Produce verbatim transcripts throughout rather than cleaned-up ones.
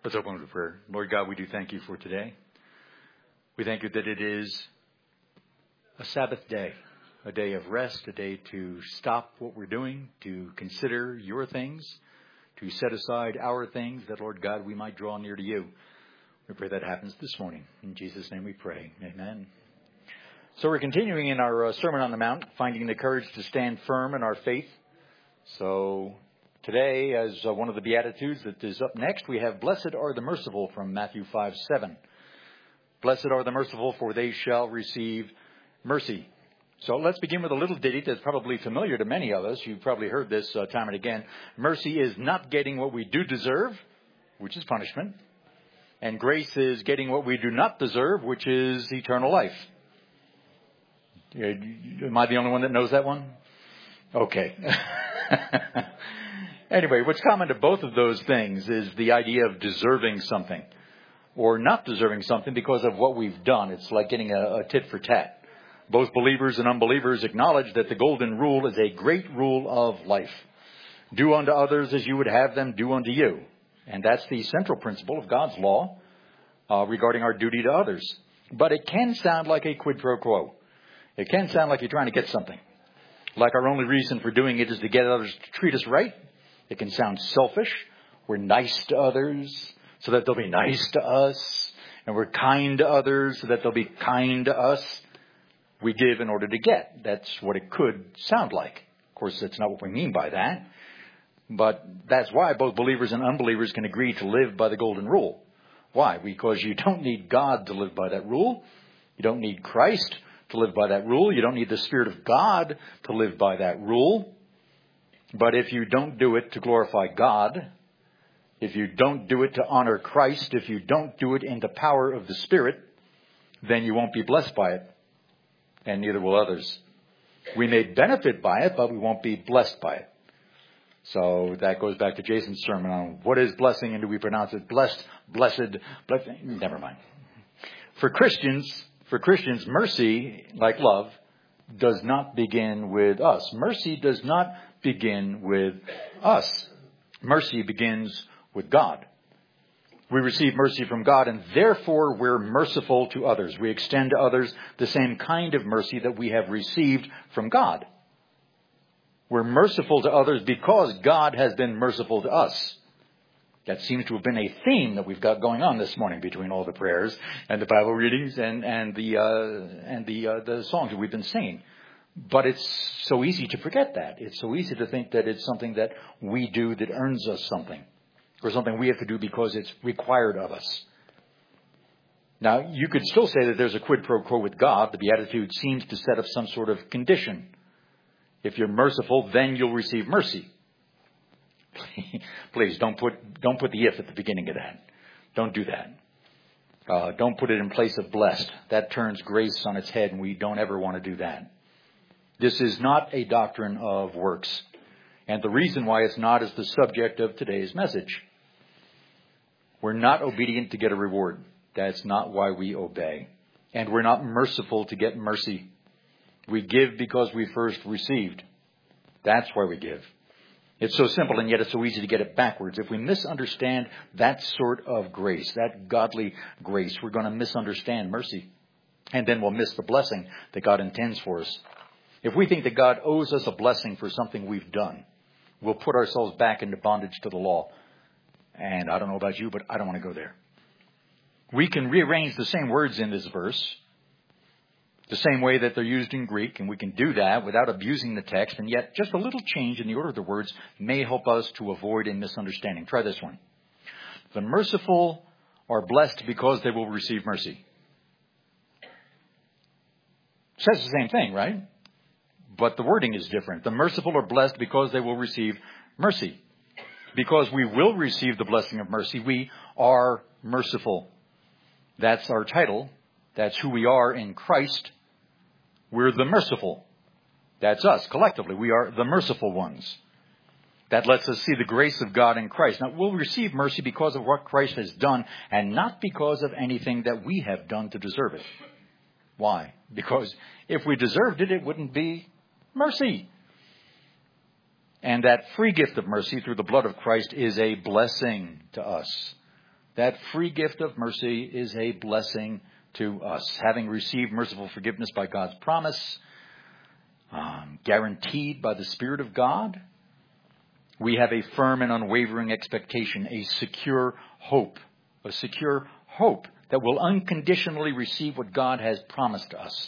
Let's open with a prayer. Lord God, we do thank you for today. We thank you that it is a Sabbath day, a day of rest, a day to stop what we're doing, to consider your things, to set aside our things, that, Lord God, we might draw near to you. We pray that happens this morning. In Jesus' name we pray. Amen. So we're continuing in our uh, Sermon on the Mount, finding the courage to stand firm in our faith. So today, as uh, one of the Beatitudes that is up next, we have Blessed are the merciful from Matthew five seven. Blessed are the merciful, for they shall receive mercy. So let's begin with a little ditty that's probably familiar to many of us. You've probably heard this uh, time and again. Mercy is not getting what we do deserve, which is punishment. And grace is getting what we do not deserve, which is eternal life. Am I the only one that knows that one? Okay. Anyway, what's common to both of those things is the idea of deserving something or not deserving something because of what we've done. It's like getting a, a tit for tat. Both believers and unbelievers acknowledge that the golden rule is a great rule of life. Do unto others as you would have them do unto you. And that's the central principle of God's law uh, regarding our duty to others. But it can sound like a quid pro quo. It can sound like you're trying to get something. Like our only reason for doing it is to get others to treat us right. It can sound selfish. We're nice to others so that they'll be nice to us. And we're kind to others so that they'll be kind to us. We give in order to get. That's what it could sound like. Of course, that's not what we mean by that. But that's why both believers and unbelievers can agree to live by the golden rule. Why? Because you don't need God to live by that rule. You don't need Christ to live by that rule. You don't need the Spirit of God to live by that rule. But if you don't do it to glorify God, if you don't do it to honor Christ, if you don't do it in the power of the Spirit, then you won't be blessed by it. And neither will others. We may benefit by it, but we won't be blessed by it. So that goes back to Jason's sermon on what is blessing and do we pronounce it blessed, blessed, blessed? Never mind. For Christians, for Christians, mercy, like love, does not begin with us. Mercy does not begin with us. Mercy begins with God. We receive mercy from God, and therefore we're merciful to others. We extend to others the same kind of mercy that we have received from God. We're merciful to others because God has been merciful to us. That seems to have been a theme that we've got going on this morning between all the prayers and the Bible readings and, and the uh, and the uh, the songs that we've been singing. But it's so easy to forget that. It's so easy to think that it's something that we do that earns us something, or something we have to do because it's required of us. Now, you could still say that there's a quid pro quo with God. The Beatitude seems to set up some sort of condition. If you're merciful, then you'll receive mercy. Please don't put don't put the if at the beginning of that. Don't do that. Uh, don't put it in place of blessed. That turns grace on its head, and we don't ever want to do that. This is not a doctrine of works. And the reason why it's not is the subject of today's message. We're not obedient to get a reward. That's not why we obey. And we're not merciful to get mercy. We give because we first received. That's why we give. It's so simple, and yet it's so easy to get it backwards. If we misunderstand that sort of grace, that godly grace, we're going to misunderstand mercy. And then we'll miss the blessing that God intends for us. If we think that God owes us a blessing for something we've done, we'll put ourselves back into bondage to the law. And I don't know about you, but I don't want to go there. We can rearrange the same words in this verse the same way that they're used in Greek, and we can do that without abusing the text, and yet just a little change in the order of the words may help us to avoid a misunderstanding. Try this one. The merciful are blessed because they will receive mercy. It says the same thing, right? But the wording is different. The merciful are blessed because they will receive mercy. Because we will receive the blessing of mercy, we are merciful. That's our title. That's who we are in Christ. We're the merciful. That's us collectively. We are the merciful ones. That lets us see the grace of God in Christ. Now, we'll receive mercy because of what Christ has done and not because of anything that we have done to deserve it. Why? Because if we deserved it, it wouldn't be mercy. And that free gift of mercy through the blood of Christ is a blessing to us. That free gift of mercy is a blessing to us. Having received merciful forgiveness by God's promise, um, guaranteed by the Spirit of God, we have a firm and unwavering expectation, a secure hope, a secure hope that will unconditionally receive what God has promised us.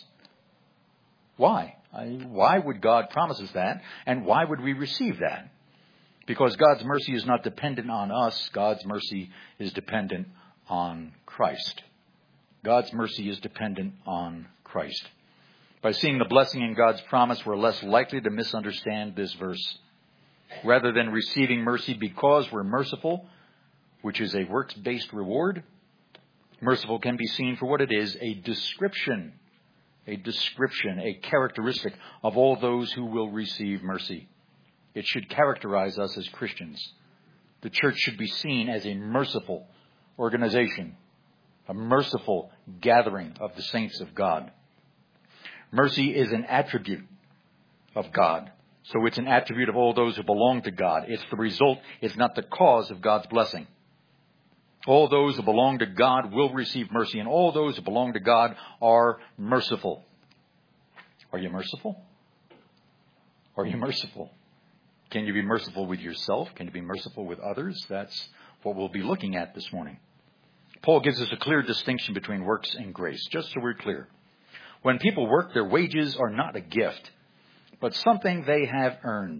Why? I, why would God promise us that? And why would we receive that? Because God's mercy is not dependent on us. God's mercy is dependent on Christ. God's mercy is dependent on Christ. By seeing the blessing in God's promise, we're less likely to misunderstand this verse. Rather than receiving mercy because we're merciful, which is a works-based reward, merciful can be seen for what it is, a description, a description, a characteristic of all those who will receive mercy. It should characterize us as Christians. The church should be seen as a merciful organization, a merciful gathering of the saints of God. Mercy is an attribute of God. So it's an attribute of all those who belong to God. It's the result. It's not the cause of God's blessing. All those who belong to God will receive mercy, and all those who belong to God are merciful. Are you merciful? Are you merciful? Can you be merciful with yourself? Can you be merciful with others? That's what we'll be looking at this morning. Paul gives us a clear distinction between works and grace, just so we're clear. When people work, their wages are not a gift, but something they have earned.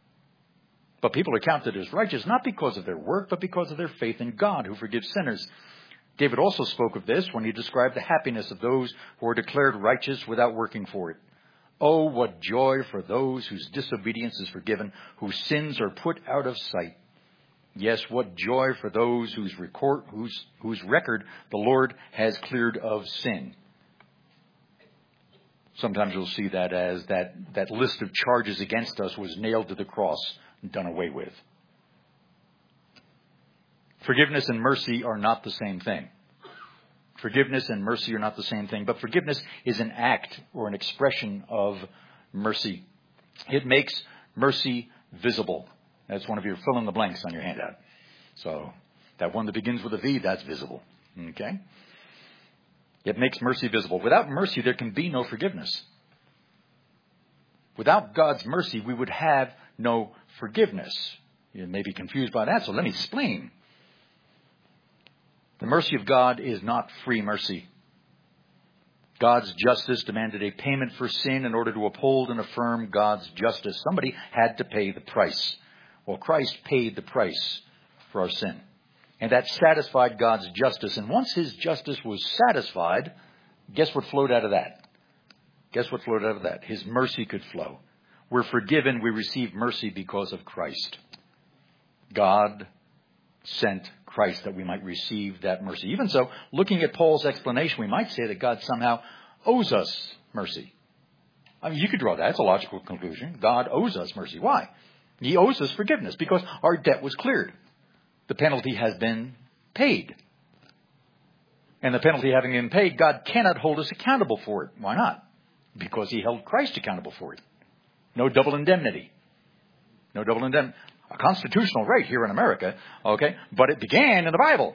But people are counted as righteous not because of their work, but because of their faith in God who forgives sinners. David also spoke of this when he described the happiness of those who are declared righteous without working for it. Oh, what joy for those whose disobedience is forgiven, whose sins are put out of sight. Yes, what joy for those whose record, whose, whose record the Lord has cleared of sin. Sometimes you'll see that as that, that list of charges against us was nailed to the cross and done away with. Forgiveness and mercy are not the same thing. Forgiveness and mercy are not the same thing, but forgiveness is an act or an expression of mercy. It makes mercy visible. That's one of your fill in the blanks on your handout. So that one that begins with a V, that's visible. Okay? It makes mercy visible. Without mercy, there can be no forgiveness. Without God's mercy, we would have no forgiveness. You may be confused by that, so let me explain. The mercy of God is not free mercy. God's justice demanded a payment for sin in order to uphold and affirm God's justice. Somebody had to pay the price. Well, Christ paid the price for our sin. And that satisfied God's justice. And once his justice was satisfied, guess what flowed out of that? Guess what flowed out of that? His mercy could flow. We're forgiven. We receive mercy because of Christ. God sent Christ that we might receive that mercy. Even so, looking at Paul's explanation, we might say that God somehow owes us mercy. I mean, you could draw that. It's a logical conclusion. God owes us mercy. Why? He owes us forgiveness because our debt was cleared. The penalty has been paid. And the penalty having been paid, God cannot hold us accountable for it. Why not? Because he held Christ accountable for it. No double indemnity. No double indemnity. A constitutional right here in America, okay? But it began in the Bible.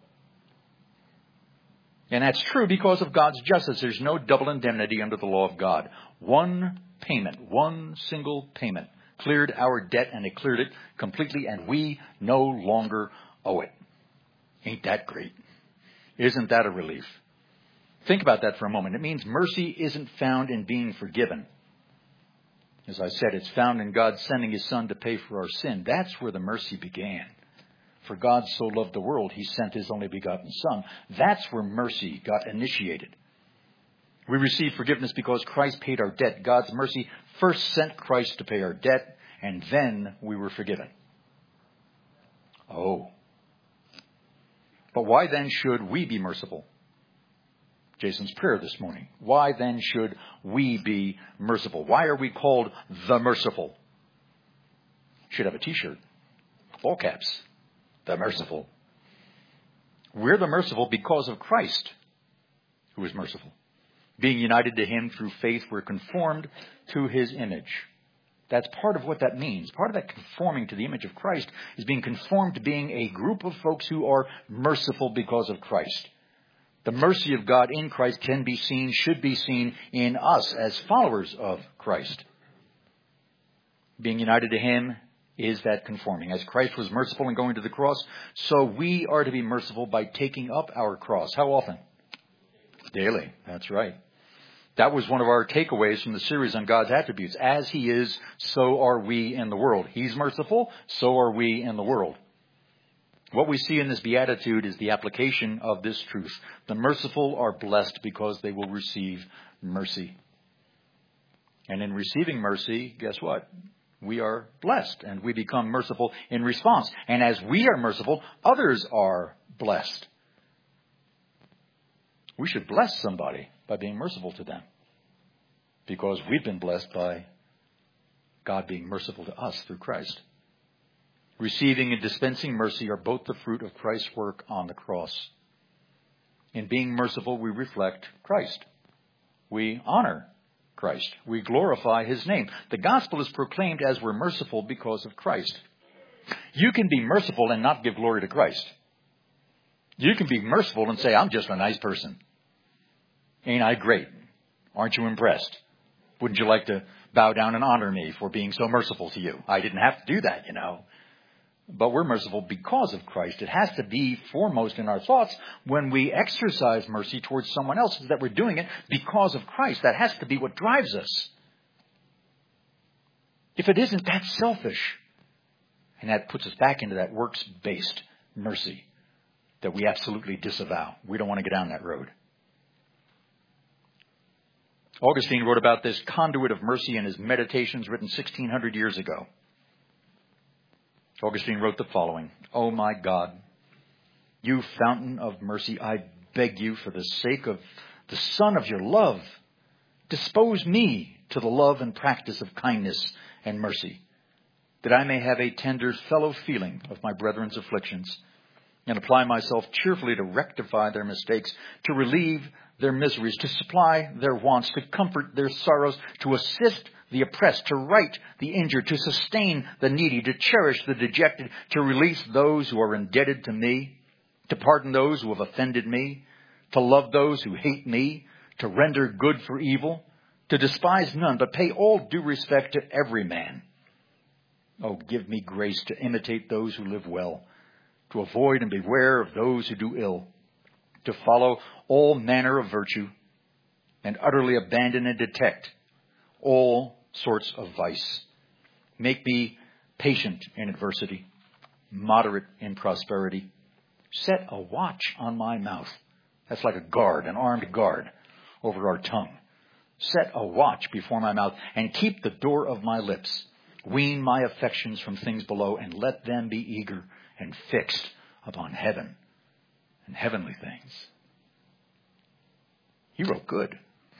And that's true because of God's justice. There's no double indemnity under the law of God. One payment, one single payment cleared our debt, and it cleared it completely, and we no longer owe it. Ain't that great? Isn't that a relief? Think about that for a moment. It means mercy isn't found in being forgiven. As I said, it's found in God sending his Son to pay for our sin. That's where the mercy began. For God so loved the world, he sent his only begotten Son. That's where mercy got initiated. We receive forgiveness because Christ paid our debt. God's mercy first sent Christ to pay our debt, and then we were forgiven. Oh. But why then should we be merciful? Jason's prayer this morning. Why then should we be merciful? Why are we called the merciful? Should have a t-shirt. All caps. The merciful. We're the merciful because of Christ, who is merciful. Being united to him through faith, we're conformed to his image. That's part of what that means. Part of that conforming to the image of Christ is being conformed to being a group of folks who are merciful because of Christ. The mercy of God in Christ can be seen, should be seen in us as followers of Christ. Being united to Him is that conforming. As Christ was merciful in going to the cross, so we are to be merciful by taking up our cross. How often? Daily. That's right. That was one of our takeaways from the series on God's attributes. As He is, so are we in the world. He's merciful, so are we in the world. What we see in this beatitude is the application of this truth. The merciful are blessed because they will receive mercy. And in receiving mercy, guess what? We are blessed and we become merciful in response. And as we are merciful, others are blessed. We should bless somebody by being merciful to them, because we've been blessed by God being merciful to us through Christ. Receiving and dispensing mercy are both the fruit of Christ's work on the cross. In being merciful, we reflect Christ. We honor Christ. We glorify His name. The gospel is proclaimed as we're merciful because of Christ. You can be merciful and not give glory to Christ. You can be merciful and say, I'm just a nice person. Ain't I great? Aren't you impressed? Wouldn't you like to bow down and honor me for being so merciful to you? I didn't have to do that, you know. But we're merciful because of Christ. It has to be foremost in our thoughts when we exercise mercy towards someone else, is that we're doing it because of Christ. That has to be what drives us. If it isn't, that's selfish. And that puts us back into that works-based mercy that we absolutely disavow. We don't want to get down that road. Augustine wrote about this conduit of mercy in his Meditations, written sixteen hundred years ago. Augustine wrote the following: "Oh my God, you fountain of mercy, I beg you, for the sake of the Son of your love, dispose me to the love and practice of kindness and mercy, that I may have a tender fellow feeling of my brethren's afflictions, and apply myself cheerfully to rectify their mistakes, to relieve their miseries, to supply their wants, to comfort their sorrows, to assist the oppressed, to right the injured, to sustain the needy, to cherish the dejected, to release those who are indebted to me, to pardon those who have offended me, to love those who hate me, to render good for evil, to despise none, but pay all due respect to every man. Oh, give me grace to imitate those who live well, to avoid and beware of those who do ill, to follow all manner of virtue, and utterly abandon and detect all sorts of vice. Make me patient in adversity, moderate in prosperity. Set a watch on my mouth." That's like a guard, an armed guard over our tongue. "Set a watch before my mouth, and keep the door of my lips. Wean my affections from things below, and let them be eager and fixed upon heaven and heavenly things." He wrote good.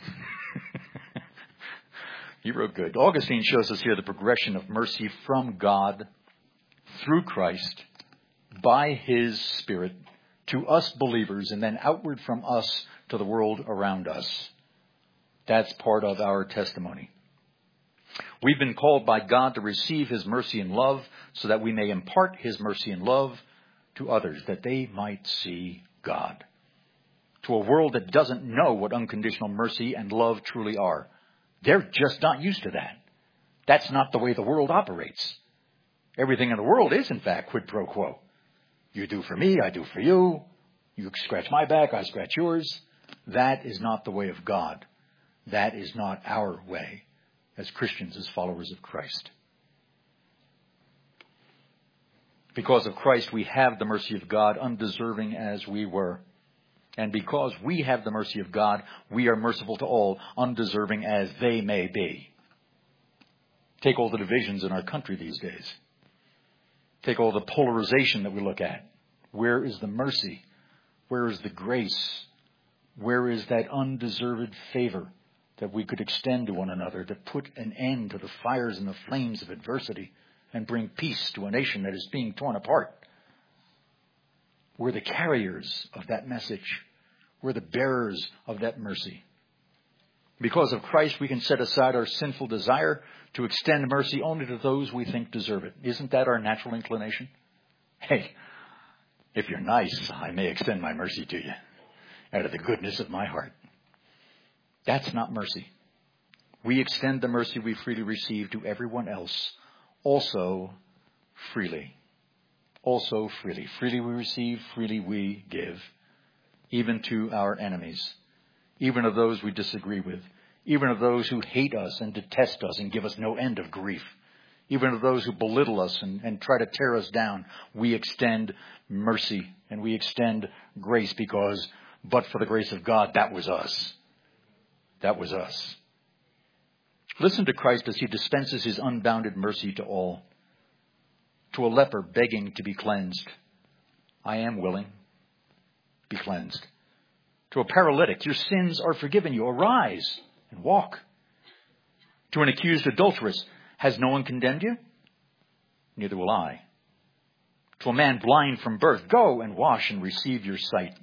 He wrote good. Augustine shows us here the progression of mercy from God through Christ by His Spirit to us believers, and then outward from us to the world around us. That's part of our testimony. We've been called by God to receive His mercy and love so that we may impart His mercy and love to others, that they might see God. To a world that doesn't know what unconditional mercy and love truly are. They're just not used to that. That's not the way the world operates. Everything in the world is, in fact, quid pro quo. You do for me, I do for you. You scratch my back, I scratch yours. That is not the way of God. That is not our way as Christians, as followers of Christ. Because of Christ, we have the mercy of God, undeserving as we were. And because we have the mercy of God, we are merciful to all, undeserving as they may be. Take all the divisions in our country these days. Take all the polarization that we look at. Where is the mercy? Where is the grace? Where is that undeserved favor that we could extend to one another to put an end to the fires and the flames of adversity and bring peace to a nation that is being torn apart? We're the carriers of that message. We're the bearers of that mercy. Because of Christ, we can set aside our sinful desire to extend mercy only to those we think deserve it. Isn't that our natural inclination? Hey, if you're nice, I may extend my mercy to you out of the goodness of my heart. That's not mercy. We extend the mercy we freely receive to everyone else, also freely. Also freely. Freely we receive, freely we give, even to our enemies, even of those we disagree with, even of those who hate us and detest us and give us no end of grief, even of those who belittle us and, and try to tear us down. We extend mercy and we extend grace because, but for the grace of God, that was us. That was us. Listen to Christ as he dispenses his unbounded mercy to all. To a leper begging to be cleansed, I am willing. Be cleansed. To a paralytic, your sins are forgiven you. Arise and walk. To an accused adulteress, has no one condemned you? Neither will I. To a man blind from birth, go and wash and receive your sight.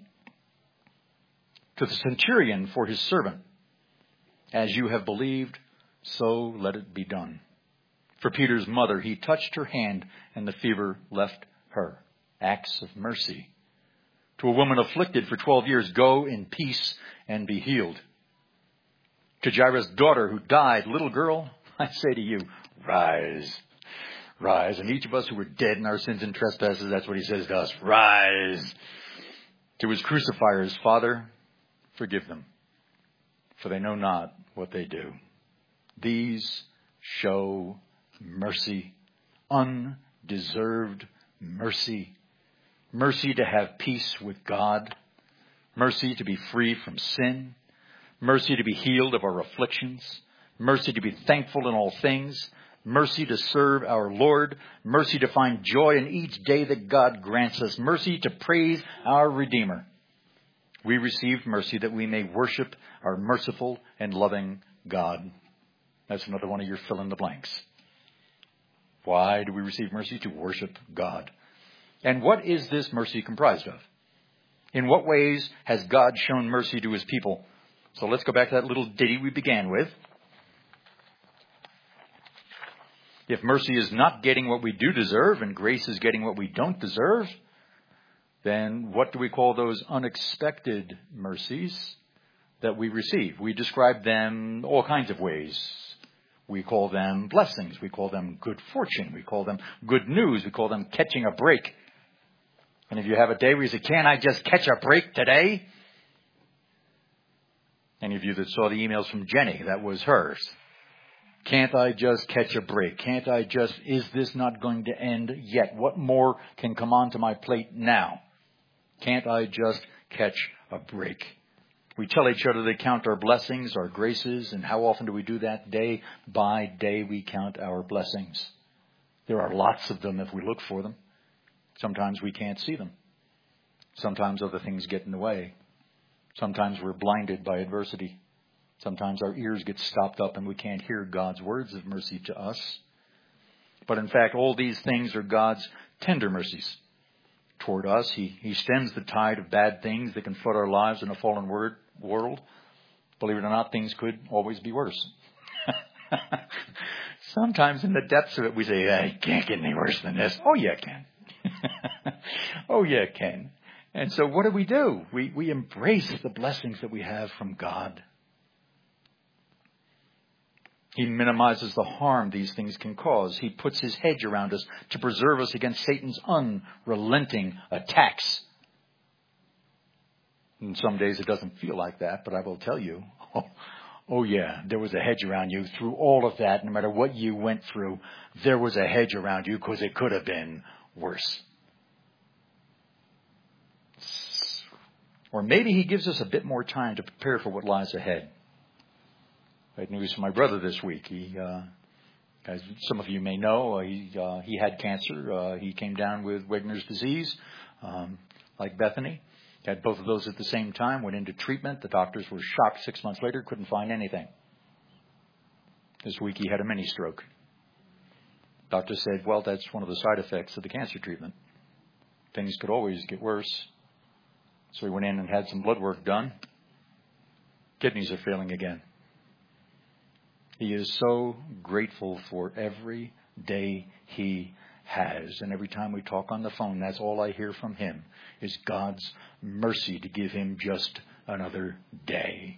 To the centurion for his servant, as you have believed, so let it be done. For Peter's mother, he touched her hand and the fever left her. Acts of mercy. To a woman afflicted for twelve years, go in peace and be healed. To Jairus' daughter who died, little girl, I say to you, rise, rise. And each of us who were dead in our sins and trespasses, that's what he says to us, rise. To his crucifiers, Father, forgive them, for they know not what they do. These show mercy, undeserved mercy. Mercy to have peace with God. Mercy to be free from sin. Mercy to be healed of our afflictions. Mercy to be thankful in all things. Mercy to serve our Lord. Mercy to find joy in each day that God grants us. Mercy to praise our Redeemer. We received mercy that we may worship our merciful and loving God. That's another one of your fill in the blanks. Why do we receive mercy? To worship God. And what is this mercy comprised of? In what ways has God shown mercy to his people? So let's go back to that little ditty we began with. If mercy is not getting what we do deserve and grace is getting what we don't deserve, then what do we call those unexpected mercies that we receive? We describe them all kinds of ways. We call them blessings. We call them good fortune. We call them good news. We call them catching a break. And if you have a day where you say, can't I just catch a break today? Any of you that saw the emails from Jenny, that was hers. Can't I just catch a break? Can't I just, is this not going to end yet? What more can come onto my plate now? Can't I just catch a break? We tell each other to count our blessings, our graces, and how often do we do that? Day by day we count our blessings. There are lots of them if we look for them. Sometimes we can't see them. Sometimes other things get in the way. Sometimes we're blinded by adversity. Sometimes our ears get stopped up and we can't hear God's words of mercy to us. But in fact, all these things are God's tender mercies toward us. He, he stems the tide of bad things that can flood our lives in a fallen word, world. Believe it or not, things could always be worse. Sometimes in the depths of it, we say, hey, it can't get any worse than this. Oh, yeah, it can. Oh, yeah, it can. And so what do we do? We, we embrace the blessings that we have from God. He minimizes the harm these things can cause. He puts his hedge around us to preserve us against Satan's unrelenting attacks. And some days it doesn't feel like that, but I will tell you, oh, oh yeah, there was a hedge around you through all of that. No matter what you went through, there was a hedge around you because it could have been worse. Or maybe he gives us a bit more time to prepare for what lies ahead. I had news from my brother this week. He, uh, as some of you may know, uh, he uh, he had cancer. Uh, he came down with Wegener's disease, um, like Bethany. Had both of those at the same time. Went into treatment. The doctors were shocked. Six months later, couldn't find anything. This week he had a mini stroke. Doctor said, "Well, that's one of the side effects of the cancer treatment. Things could always get worse." So he went in and had some blood work done. Kidneys are failing again. He is so grateful for every day he has. And every time we talk on the phone, that's all I hear from him is God's mercy to give him just another day.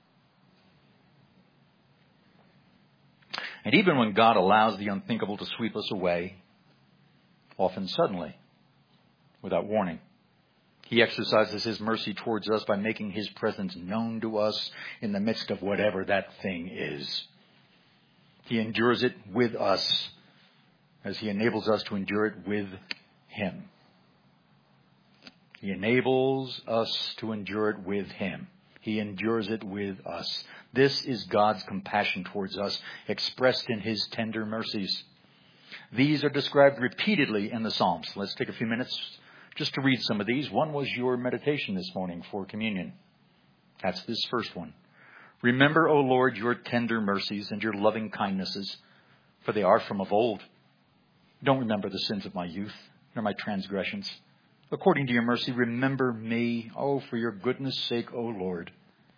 And even when God allows the unthinkable to sweep us away, often suddenly, without warning, he exercises his mercy towards us by making his presence known to us in the midst of whatever that thing is. He endures it with us as he enables us to endure it with him. He enables us to endure it with him. He endures it with us. This is God's compassion towards us, expressed in his tender mercies. These are described repeatedly in the Psalms. Let's take a few minutes just to read some of these. One was your meditation this morning for communion. That's this first one. Remember, O Lord, your tender mercies and your loving kindnesses, for they are from of old. Don't remember the sins of my youth, nor my transgressions. According to your mercy, remember me, oh, for your goodness' sake, O Lord.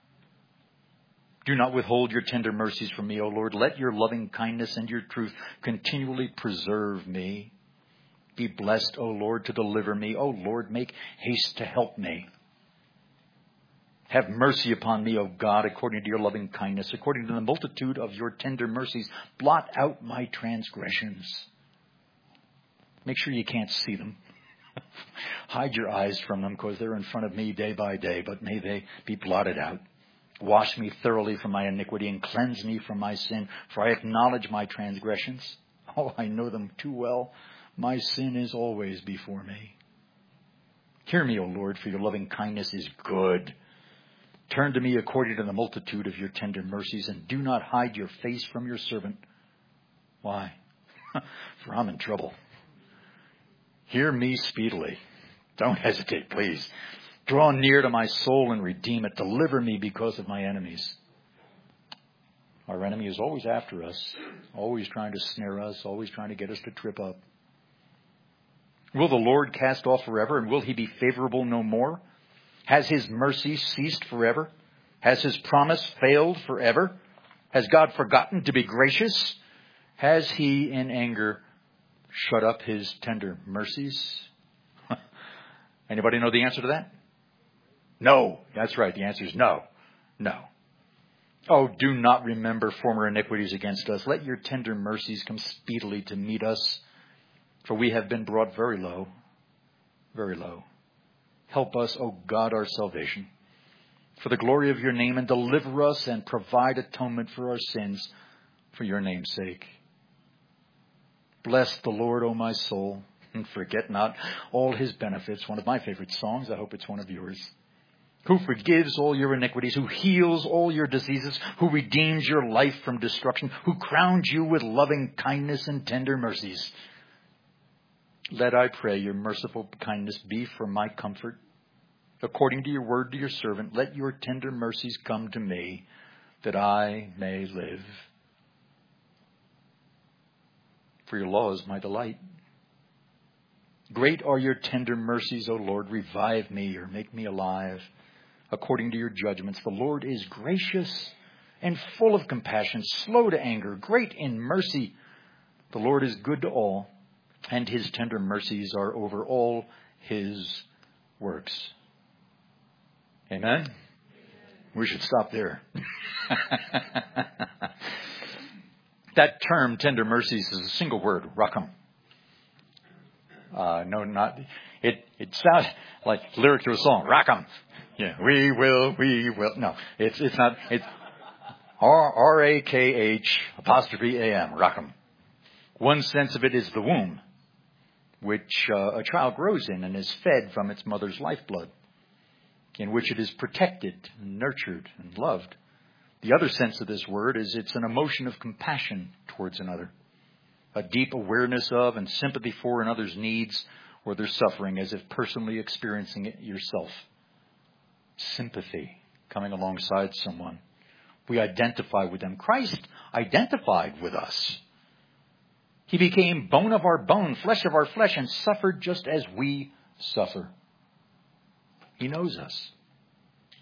Do not withhold your tender mercies from me, O Lord. Let your loving kindness and your truth continually preserve me. Be blessed, O Lord, to deliver me. O Lord, make haste to help me. Have mercy upon me, O God, according to your loving kindness, according to the multitude of your tender mercies. Blot out my transgressions. Make sure you can't see them. Hide your eyes from them, because they're in front of me day by day, but may they be blotted out. Wash me thoroughly from my iniquity and cleanse me from my sin, for I acknowledge my transgressions. Oh, I know them too well. My sin is always before me. Hear me, O Lord, for your loving kindness is good. Turn to me according to the multitude of your tender mercies, and do not hide your face from your servant. Why? For I'm in trouble. Hear me speedily. Don't hesitate, please. Draw near to my soul and redeem it. Deliver me because of my enemies. Our enemy is always after us, always trying to snare us, always trying to get us to trip up. Will the Lord cast off forever, and will he be favorable no more? Has his mercy ceased forever? Has his promise failed forever? Has God forgotten to be gracious? Has he in anger shut up his tender mercies? Anybody know the answer to that? No. That's right. The answer is no. No. Oh, do not remember former iniquities against us. Let your tender mercies come speedily to meet us. For we have been brought very low, very low. Help us, O God, our salvation, for the glory of your name, and deliver us and provide atonement for our sins for your name's sake. Bless the Lord, O my soul, and forget not all his benefits. One of my favorite songs. I hope it's one of yours. Who forgives all your iniquities, who heals all your diseases, who redeems your life from destruction, who crowns you with loving kindness and tender mercies. Let, I pray, your merciful kindness be for my comfort. According to your word to your servant, let your tender mercies come to me, that I may live. For your law is my delight. Great are your tender mercies, O Lord. Revive me or make me alive. According to your judgments, the Lord is gracious and full of compassion, slow to anger, great in mercy. The Lord is good to all, and his tender mercies are over all his works. Amen? We should stop there. That term, tender mercies, is a single word, racham. Uh, no, not, it, it sounds like lyric to a song, racham. Yeah, we will, we will. No, it's, it's not, it's R A K H apostrophe A M, racham. One sense of it is the womb, which uh, a child grows in and is fed from its mother's lifeblood, in which it is protected, and nurtured, and loved. The other sense of this word is it's an emotion of compassion towards another, a deep awareness of and sympathy for another's needs or their suffering, as if personally experiencing it yourself. Sympathy, coming alongside someone. We identify with them. Christ identified with us. He became bone of our bone, flesh of our flesh, and suffered just as we suffer. He knows us.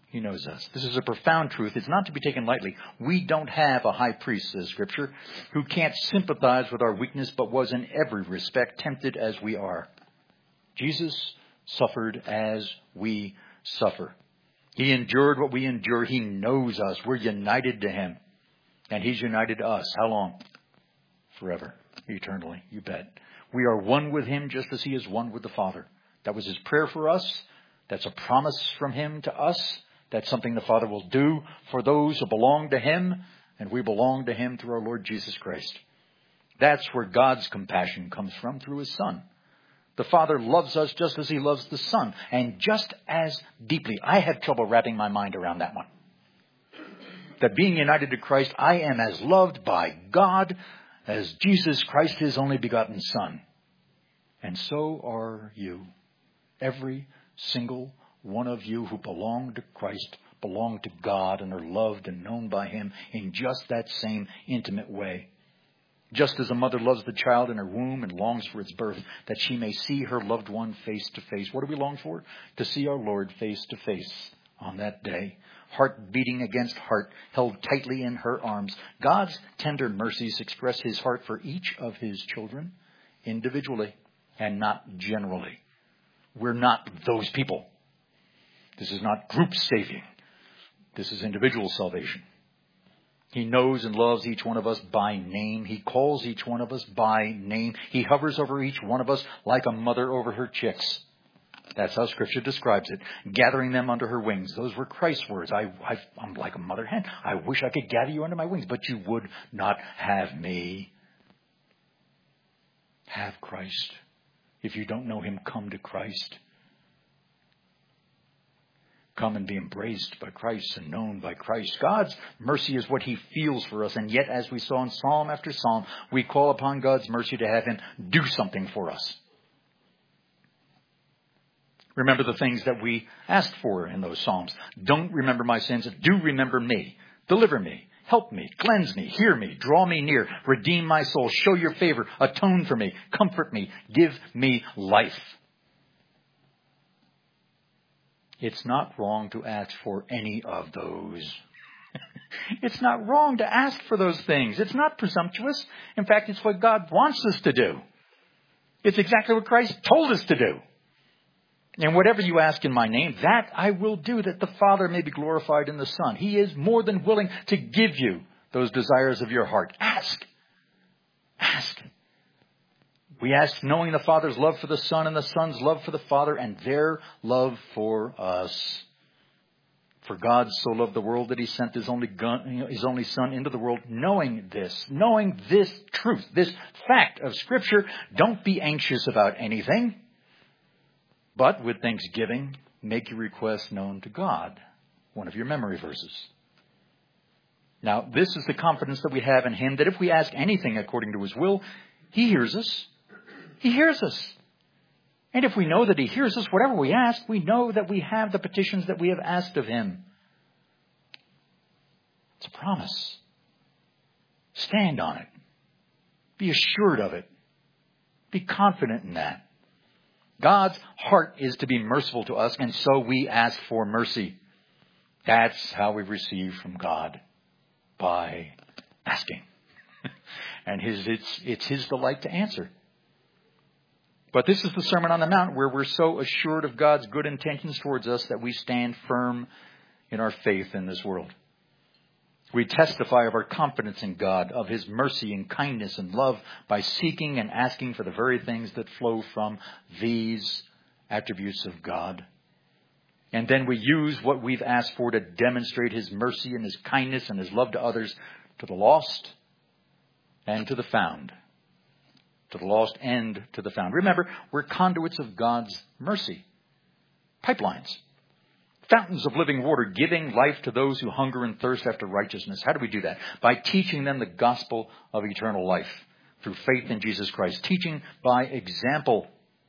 He knows us. This is a profound truth. It's not to be taken lightly. We don't have a high priest, says Scripture, who can't sympathize with our weakness, but was in every respect tempted as we are. Jesus suffered as we suffer. He endured what we endure. He knows us. We're united to him. And he's united to us. How long? Forever. Eternally. You bet. We are one with him just as he is one with the Father. That was his prayer for us. That's a promise from him to us. That's something the Father will do for those who belong to him, and we belong to him through our Lord Jesus Christ. That's where God's compassion comes from, through his Son. The Father loves us just as he loves the Son, and just as deeply. I have trouble wrapping my mind around that one. That being united to Christ, I am as loved by God as Jesus Christ, his only begotten Son. And so are you. Every single one of you who belong to Christ, belong to God, and are loved and known by him in just that same intimate way. Just as a mother loves the child in her womb and longs for its birth, that she may see her loved one face to face. What do we long for? To see our Lord face to face on that day. Heart beating against heart, held tightly in her arms. God's tender mercies express his heart for each of his children individually and not generally. We're not those people. This is not group saving. This is individual salvation. He knows and loves each one of us by name. He calls each one of us by name. He hovers over each one of us like a mother over her chicks. That's how Scripture describes it. Gathering them under her wings. Those were Christ's words. I, I, I'm like a mother hen. I wish I could gather you under my wings, but you would not have me. Have Christ. If you don't know him, come to Christ. Come and be embraced by Christ and known by Christ. God's mercy is what he feels for us. And yet, as we saw in Psalm after Psalm, we call upon God's mercy to have him do something for us. Remember the things that we asked for in those Psalms. Don't remember my sins. Do remember me. Deliver me. Help me. Cleanse me. Hear me. Draw me near. Redeem my soul. Show your favor. Atone for me. Comfort me. Give me life. It's not wrong to ask for any of those. It's not wrong to ask for those things. It's not presumptuous. In fact, it's what God wants us to do. It's exactly what Christ told us to do. And whatever you ask in my name, that I will do, that the Father may be glorified in the Son. He is more than willing to give you those desires of your heart. Ask. Ask. We ask knowing the Father's love for the Son and the Son's love for the Father and their love for us. For God so loved the world that he sent his only, gun, his only Son into the world. Knowing this, knowing this truth, this fact of Scripture, don't be anxious about anything. But with thanksgiving, make your request known to God. One of your memory verses. Now, this is the confidence that we have in him, that if we ask anything according to his will, he hears us. He hears us. And if we know that he hears us, whatever we ask, we know that we have the petitions that we have asked of him. It's a promise. Stand on it. Be assured of it. Be confident in that. God's heart is to be merciful to us, and so we ask for mercy. That's how we receive from God, by asking. And his, it's, it's his delight to answer. But this is the Sermon on the Mount, where we're so assured of God's good intentions towards us that we stand firm in our faith in this world. We testify of our confidence in God, of his mercy and kindness and love, by seeking and asking for the very things that flow from these attributes of God. And then we use what we've asked for to demonstrate his mercy and his kindness and his love to others, to the lost and to the found. To the lost and to the found. Remember, we're conduits of God's mercy. Pipelines. Fountains of living water, giving life to those who hunger and thirst after righteousness. How do we do that? By teaching them the gospel of eternal life through faith in Jesus Christ. Teaching by example.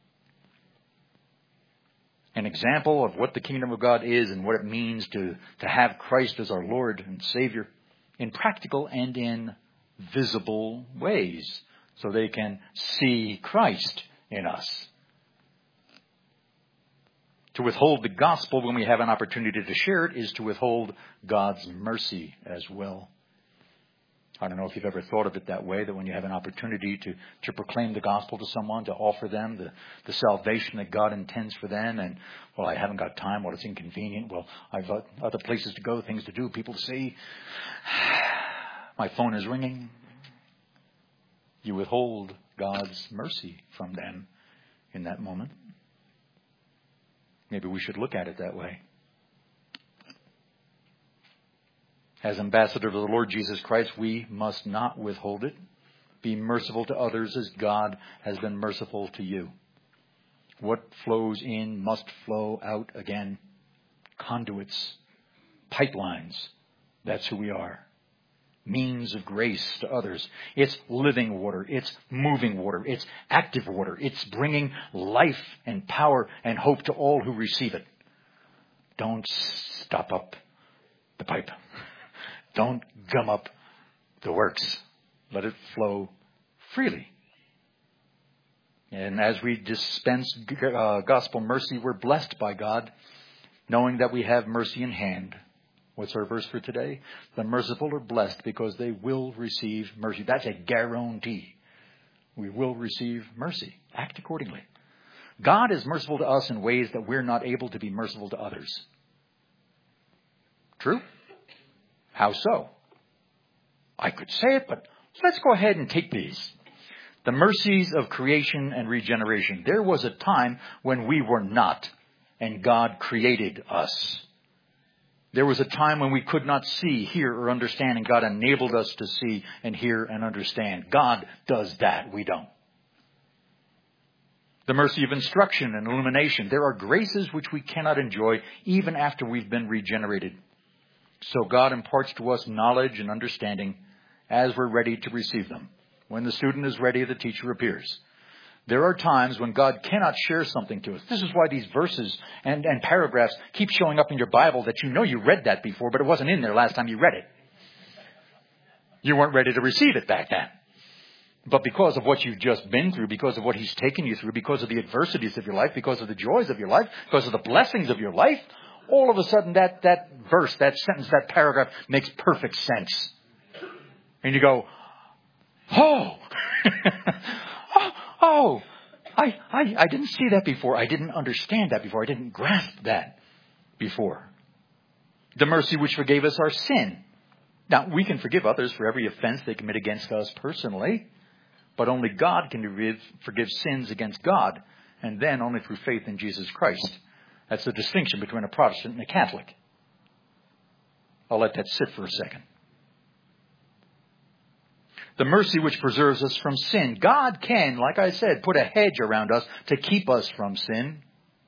An example of what the kingdom of God is and what it means to, to have Christ as our Lord and Savior in practical and in visible ways, so they can see Christ in us. To withhold the gospel when we have an opportunity to share it is to withhold God's mercy as well. I don't know if you've ever thought of it that way, that when you have an opportunity to, to proclaim the gospel to someone, to offer them the, the salvation that God intends for them, and, well, I haven't got time, well, it's inconvenient, well, I've got other places to go, things to do, people to see, my phone is ringing. You withhold God's mercy from them in that moment. Maybe we should look at it that way. As ambassadors of the Lord Jesus Christ, we must not withhold it. Be merciful to others as God has been merciful to you. What flows in must flow out again. Conduits, pipelines, that's who we are. Means of grace to others. It's living water. It's moving water. It's active water. It's bringing life and power and hope to all who receive it. Don't stop up the pipe. Don't gum up the works. Let it flow freely. And as we dispense uh, gospel mercy, we're blessed by God, knowing that we have mercy in hand. What's our verse for today? The merciful are blessed because they will receive mercy. That's a guarantee. We will receive mercy. Act accordingly. God is merciful to us in ways that we're not able to be merciful to others. True? How so? I could say it, but let's go ahead and take these. The mercies of creation and regeneration. There was a time when we were not, and God created us. There was a time when we could not see, hear, or understand, and God enabled us to see and hear and understand. God does that. We don't. The mercy of instruction and illumination. There are graces which we cannot enjoy even after we've been regenerated. So God imparts to us knowledge and understanding as we're ready to receive them. When the student is ready, the teacher appears. There are times when God cannot share something to us. This is why these verses and, and paragraphs keep showing up in your Bible that you know you read that before, but it wasn't in there last time you read it. You weren't ready to receive it back then. But because of what you've just been through, because of what He's taken you through, because of the adversities of your life, because of the joys of your life, because of the blessings of your life, all of a sudden that, that verse, that sentence, that paragraph makes perfect sense. And you go, oh, oh, oh, I, I, I didn't see that before. I didn't understand that before. I didn't grasp that before. The mercy which forgave us our sin. Now, we can forgive others for every offense they commit against us personally, but only God can forgive, forgive sins against God, and then only through faith in Jesus Christ. That's the distinction between a Protestant and a Catholic. I'll let that sit for a second. The mercy which preserves us from sin. God can, like I said, put a hedge around us to keep us from sin.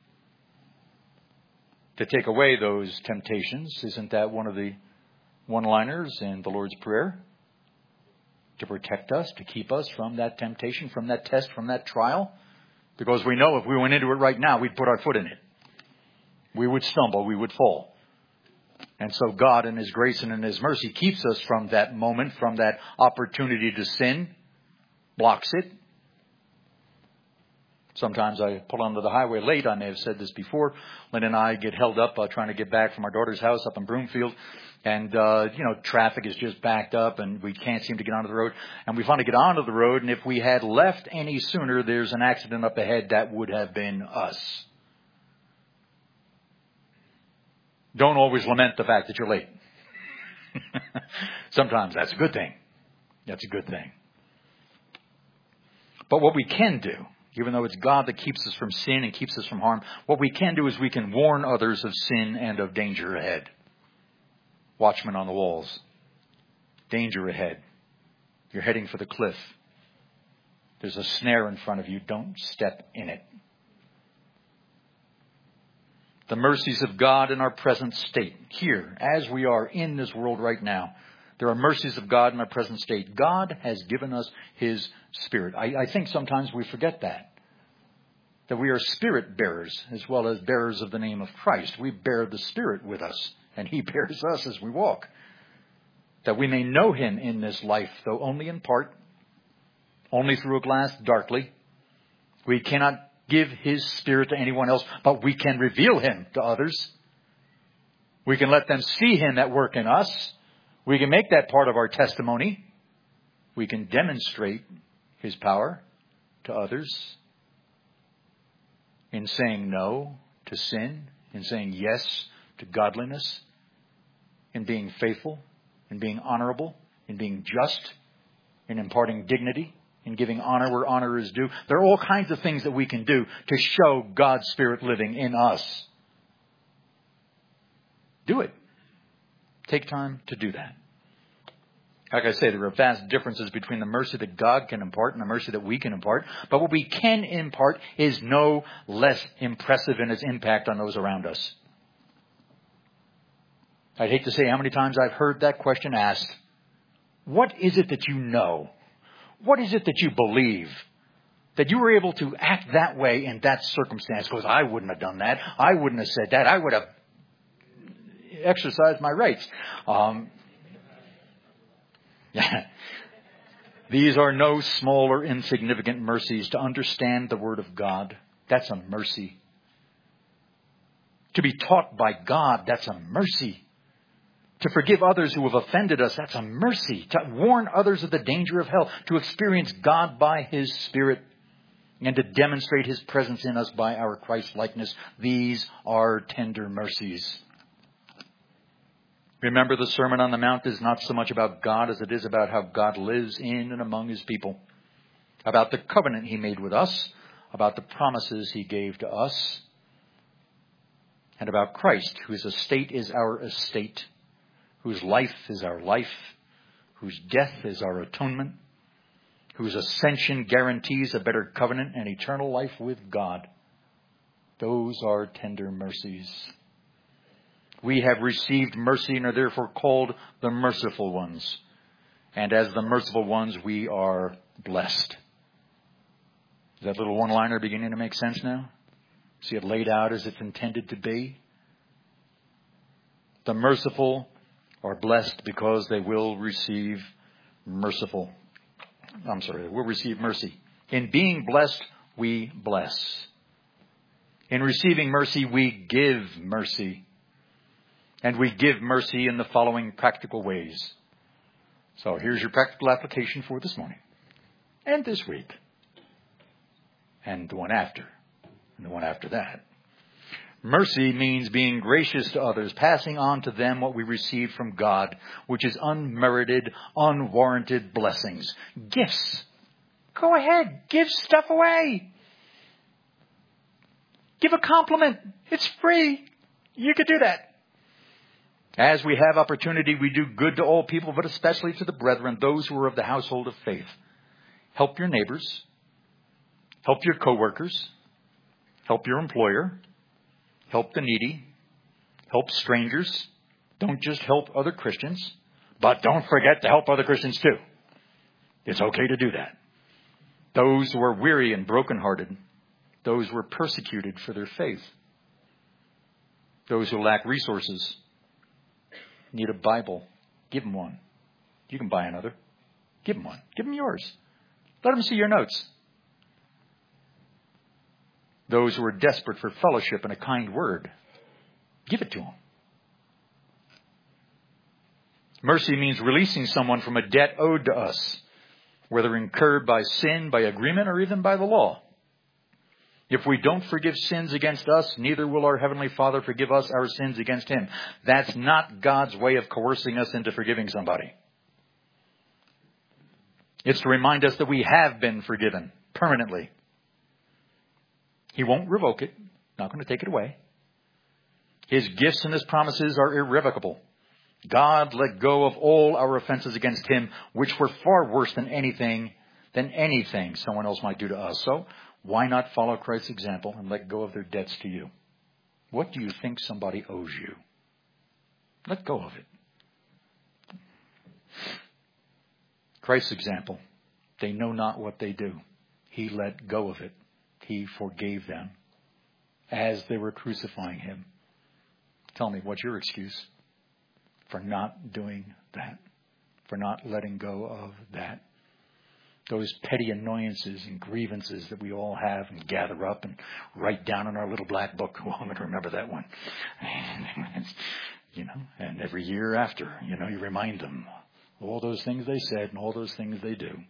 To take away those temptations. Isn't that one of the one-liners in the Lord's Prayer? To protect us, to keep us from that temptation, from that test, from that trial. Because we know if we went into it right now, we'd put our foot in it. We would stumble, we would fall. And so God in His grace and in His mercy keeps us from that moment, from that opportunity to sin, blocks it. Sometimes I pull onto the highway late. I may have said this before. Lynn and I get held up uh, trying to get back from our daughter's house up in Broomfield. And, uh, you know, traffic is just backed up and we can't seem to get onto the road. And we finally get onto the road. And if we had left any sooner, there's an accident up ahead that would have been us. Don't always lament the fact that you're late. Sometimes that's a good thing. That's a good thing. But what we can do, even though it's God that keeps us from sin and keeps us from harm, what we can do is we can warn others of sin and of danger ahead. Watchmen on the walls. Danger ahead. You're heading for the cliff. There's a snare in front of you. Don't step in it. The mercies of God in our present state. Here, as we are in this world right now, there are mercies of God in our present state. God has given us His Spirit. I, I think sometimes we forget that. That we are Spirit bearers as well as bearers of the name of Christ. We bear the Spirit with us, and He bears us as we walk. That we may know Him in this life, though only in part, only through a glass darkly. We cannot give His Spirit to anyone else, but we can reveal Him to others. We can let them see Him at work in us. We can make that part of our testimony. We can demonstrate His power to others in saying no to sin, in saying yes to godliness, in being faithful, in being honorable, in being just, in imparting dignity, in giving honor where honor is due. There are all kinds of things that we can do to show God's Spirit living in us. Do it. Take time to do that. Like I say, there are vast differences between the mercy that God can impart and the mercy that we can impart. But what we can impart is no less impressive in its impact on those around us. I'd hate to say how many times I've heard that question asked. What is it that you know? What is it that you believe? That you were able to act that way in that circumstance? Because I wouldn't have done that. I wouldn't have said that. I would have exercised my rights. Um, These are no small or insignificant mercies. To understand the Word of God, that's a mercy. To be taught by God, that's a mercy. To forgive others who have offended us, that's a mercy. To warn others of the danger of hell. To experience God by His Spirit. And to demonstrate His presence in us by our Christ-likeness. These are tender mercies. Remember, the Sermon on the Mount is not so much about God as it is about how God lives in and among His people. About the covenant He made with us. About the promises He gave to us. And about Christ, whose estate is our estate. Whose life is our life. Whose death is our atonement. Whose ascension guarantees a better covenant and eternal life with God. Those are tender mercies. We have received mercy and are therefore called the merciful ones. And as the merciful ones, we are blessed. Is that little one-liner beginning to make sense now? See it laid out as it's intended to be? The merciful are blessed because they will receive merciful. I'm sorry, they will receive mercy. In being blessed, we bless. In receiving mercy, we give mercy. And we give mercy in the following practical ways. So here's your practical application for this morning. And this week. And the one after. And the one after that. Mercy means being gracious to others, passing on to them what we receive from God, which is unmerited, unwarranted blessings. Gifts. Go ahead. Give stuff away. Give a compliment. It's free. You could do that. As we have opportunity, we do good to all people, but especially to the brethren, those who are of the household of faith. Help your neighbors. Help your coworkers. Help your employer. Help the needy. Help strangers. Don't just help other Christians, but don't forget to help other Christians too. It's okay to do that. Those who are weary and brokenhearted. Those who are persecuted for their faith. Those who lack resources. Need a Bible. Give them one. You can buy another. Give them one. Give them yours. Let them see your notes. Those who are desperate for fellowship and a kind word. Give it to them. Mercy means releasing someone from a debt owed to us, whether incurred by sin, by agreement, or even by the law. If we don't forgive sins against us, neither will our Heavenly Father forgive us our sins against Him. That's not God's way of coercing us into forgiving somebody. It's to remind us that we have been forgiven permanently. He won't revoke it. Not going to take it away. His gifts and His promises are irrevocable. God let go of all our offenses against Him, which were far worse than anything, than anything someone else might do to us. So, why not follow Christ's example and let go of their debts to you? What do you think somebody owes you? Let go of it. Christ's example. They know not what they do. He let go of it. He forgave them as they were crucifying Him. Tell me, what's your excuse for not doing that? For not letting go of that? Those petty annoyances and grievances that we all have and gather up and write down in our little black book. Oh, I'm going to remember that one. You know, and every year after, you know, you remind them all those things they said and all those things they do.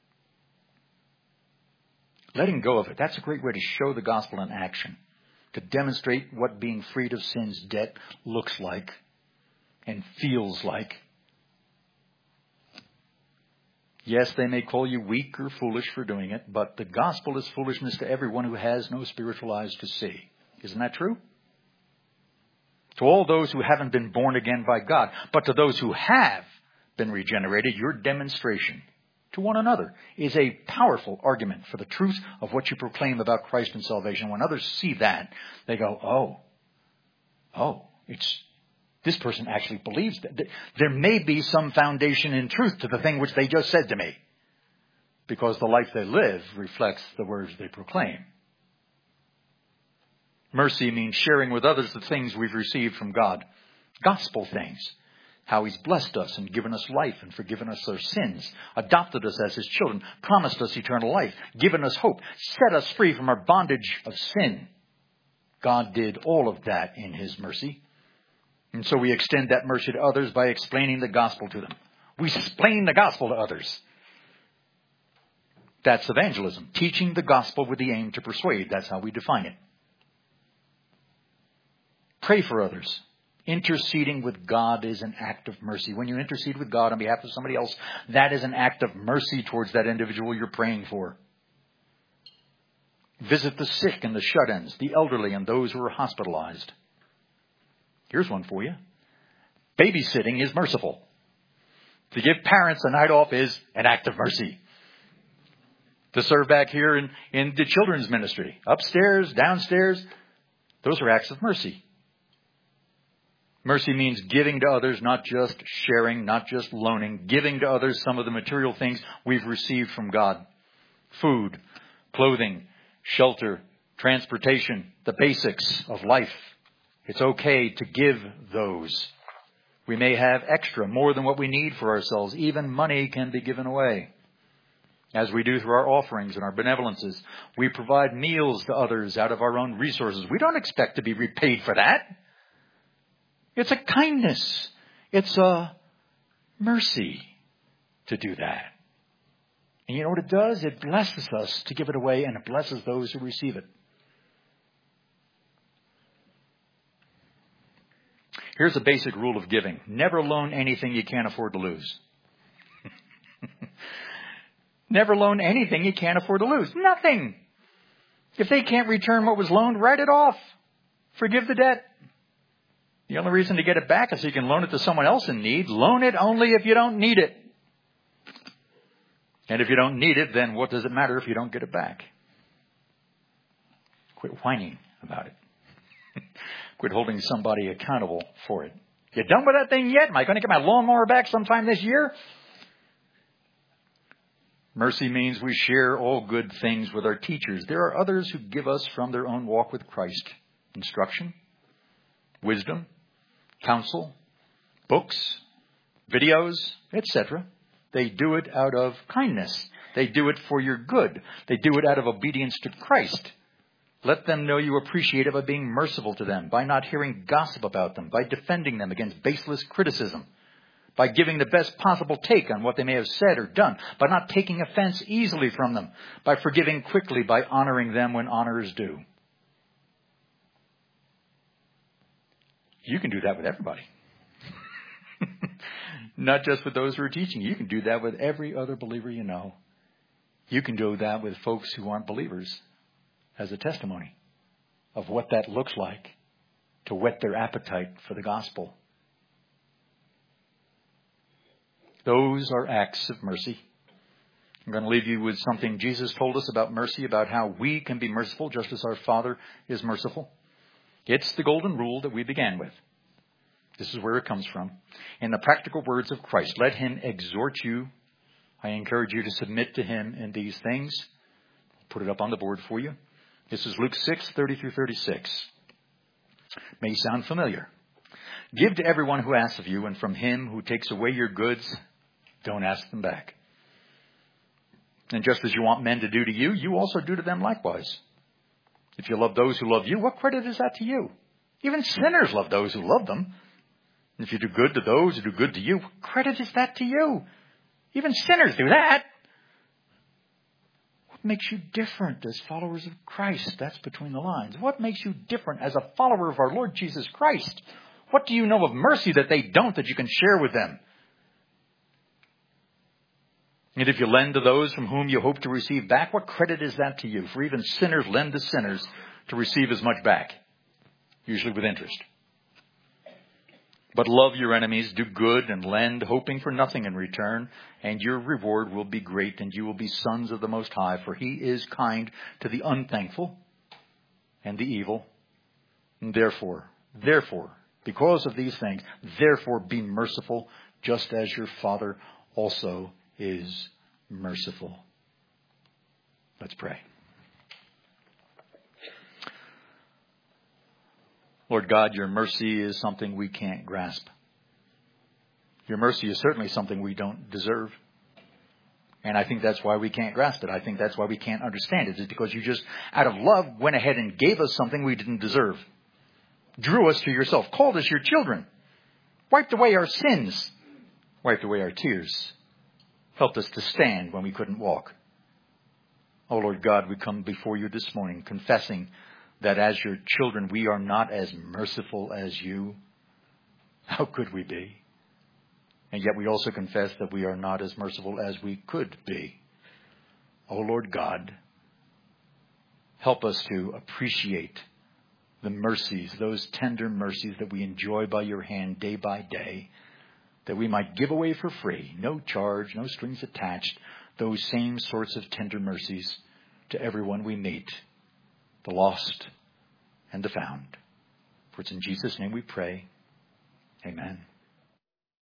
Letting go of it, that's a great way to show the gospel in action, to demonstrate what being freed of sin's debt looks like and feels like. Yes, they may call you weak or foolish for doing it, but the gospel is foolishness to everyone who has no spiritual eyes to see. Isn't that true? To all those who haven't been born again by God, but to those who have been regenerated, your demonstration to one another is a powerful argument for the truth of what you proclaim about Christ and salvation. When others see that, they go, oh, oh, it's this person actually believes that. There may be some foundation in truth to the thing which they just said to me, because the life they live reflects the words they proclaim. Mercy means sharing with others the things we've received from God. Gospel things. How He's blessed us and given us life and forgiven us our sins, adopted us as His children, promised us eternal life, given us hope, set us free from our bondage of sin. God did all of that in His mercy. And so we extend that mercy to others by explaining the gospel to them. We explain the gospel to others. That's evangelism. Teaching the gospel with the aim to persuade. That's how we define it. Pray for others. Interceding with God is an act of mercy. When you intercede with God on behalf of somebody else, that is an act of mercy towards that individual you're praying for. Visit the sick and the shut-ins, the elderly and those who are hospitalized. Here's one for you. Babysitting is merciful. To give parents a night off is an act of mercy. To serve back here in, in the children's ministry, upstairs, downstairs, those are acts of mercy. Mercy means giving to others, not just sharing, not just loaning, giving to others some of the material things we've received from God. Food, clothing, shelter, transportation, the basics of life. It's okay to give those. We may have extra, more than what we need for ourselves. Even money can be given away. As we do through our offerings and our benevolences, we provide meals to others out of our own resources. We don't expect to be repaid for that. It's a kindness. It's a mercy to do that. And you know what it does? It blesses us to give it away, and it blesses those who receive it. Here's a basic rule of giving. Never loan anything you can't afford to lose. Never loan anything you can't afford to lose. Nothing. If they can't return what was loaned, write it off. Forgive the debt. The only reason to get it back is so you can loan it to someone else in need. Loan it only if you don't need it. And if you don't need it, then what does it matter if you don't get it back? Quit whining about it. Quit holding somebody accountable for it. You done with that thing yet? Am I going to get my lawnmower back sometime this year? Mercy means we share all good things with our teachers. There are others who give us from their own walk with Christ instruction, wisdom, counsel, books, videos, et cetera. They do it out of kindness. They do it for your good. They do it out of obedience to Christ. Let them know you appreciate it by being merciful to them, by not hearing gossip about them, by defending them against baseless criticism, by giving the best possible take on what they may have said or done, by not taking offense easily from them, by forgiving quickly, by honoring them when honor is due. You can do that with everybody. Not just with those who are teaching. You can do that with every other believer you know. You can do that with folks who aren't believers as a testimony of what that looks like to whet their appetite for the gospel. Those are acts of mercy. I'm going to leave you with something Jesus told us about mercy, about how we can be merciful just as our Father is merciful. It's the golden rule that we began with. This is where it comes from. In the practical words of Christ, let Him exhort you. I encourage you to submit to Him in these things. I'll put it up on the board for you. This is Luke six, thirty through thirty-six. May sound familiar. Give to everyone who asks of you, and from him who takes away your goods, don't ask them back. And just as you want men to do to you, you also do to them likewise. If you love those who love you, what credit is that to you? Even sinners love those who love them. And if you do good to those who do good to you, what credit is that to you? Even sinners do that. What makes you different as followers of Christ? That's between the lines. What makes you different as a follower of our Lord Jesus Christ? What do you know of mercy that they don't, that you can share with them? And if you lend to those from whom you hope to receive back, what credit is that to you? For even sinners lend to sinners to receive as much back, usually with interest. But love your enemies, do good and lend, hoping for nothing in return, and your reward will be great, and you will be sons of the Most High, for He is kind to the unthankful and the evil. And therefore, therefore, because of these things, therefore be merciful, just as your Father also is merciful. Let's pray. Lord God, your mercy is something we can't grasp. Your mercy is certainly something we don't deserve. And I think that's why we can't grasp it. I think that's why we can't understand it. It's because you just, out of love, went ahead and gave us something we didn't deserve. Drew us to yourself, called us your children, wiped away our sins, wiped away our tears, helped us to stand when we couldn't walk. Oh, Lord God, we come before you this morning confessing that as your children, we are not as merciful as you. How could we be? And yet we also confess that we are not as merciful as we could be. Oh, Lord God, help us to appreciate the mercies, those tender mercies that we enjoy by your hand day by day, that we might give away for free, no charge, no strings attached, those same sorts of tender mercies to everyone we meet, the lost and the found. For it's in Jesus' name we pray. Amen.